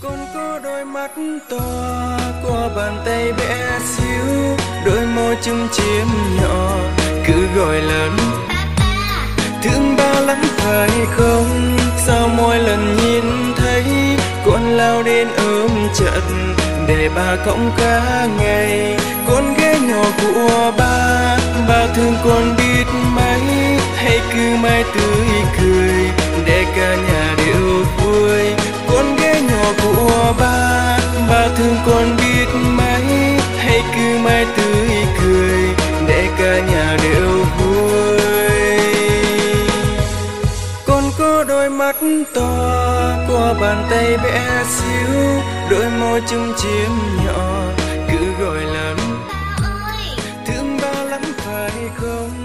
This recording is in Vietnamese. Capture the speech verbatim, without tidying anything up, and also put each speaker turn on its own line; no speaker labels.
Con có đôi mắt to qua bàn tay bé xíu, đôi môi chum chiếm nhỏ cứ gọi lớn. Thương ba lắm phải không, sao mỗi lần nhìn thấy con lao đến ôm chặt để ba cõng cả ngày. Con ghé nhỏ của ba, ba thương con biết mấy, hay cứ mãi tươi cười để cả nhà đều vui. Con ghé nhỏ của ba, ba thương con biết mấy, hay cứ mãi tươi cười để cả nhà đều vui. Con có đôi mắt to qua bàn tay bé xíu, đôi môi chum chiếm nhỏ cứ gọi lớn. Thương ba lắm phải không?